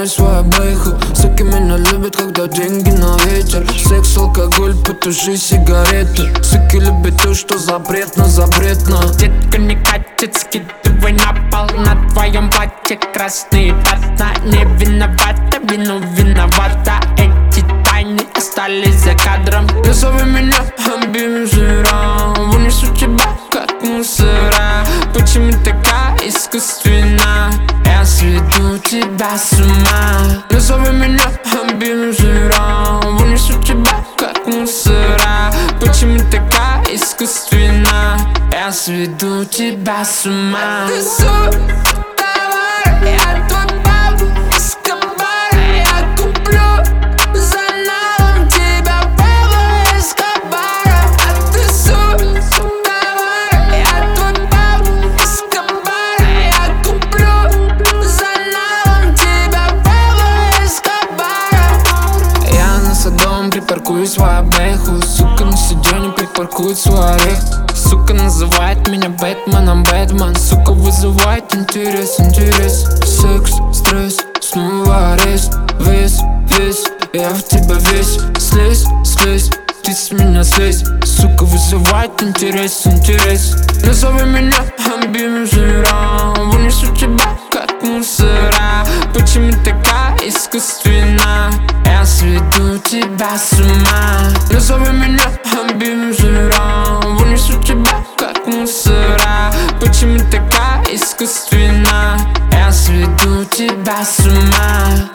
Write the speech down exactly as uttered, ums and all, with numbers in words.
меняю свою обойку. Суки меня любят, когда деньги на ветер. Секс, алкоголь, потуши сигареты. Суки любят то, что запретно, запретно. Детка не катит, скидывай на пол. На твоем платье красные пятна. Не виновата, вину виновата. Эти тайны остались за кадром. Назови меня абьюзером. Вынесу тебя, как мусора. Почему такая искусственная? Я сведу тебя с ума. Назови меня абьюзером. Вынесу тебя, как мусора. Почему такая искусственная? Я сведу тебя с ума. Ты суть товар, я твой бабу Эскобар. Я куплю за налом тебя, Пабло Эскобара. А ты суть товар, я твой бабу Эскобар. Я куплю за налом тебя, Пабло Эскобара. Я на Содом припаркую свою бэху. Сука на сиденье припаркует свой орех. Сука называет меня Бэтменом, Бэтмен. Сука вызывает интерес, интерес. Секс, стресс, снова арест. Вес, вес, я в тебя весь. Слезь, слезь, ты с меня слезь. Сука вызывает интерес, интерес. Назови меня абьюзером. Вынесу тебя, как мусора. Почему такая искусственная? Я сведу тебя с ума. Назови меня абьюзером. Вынесу тебя, как мусора. Почему такая искусственная? Я сведу тебя с ума.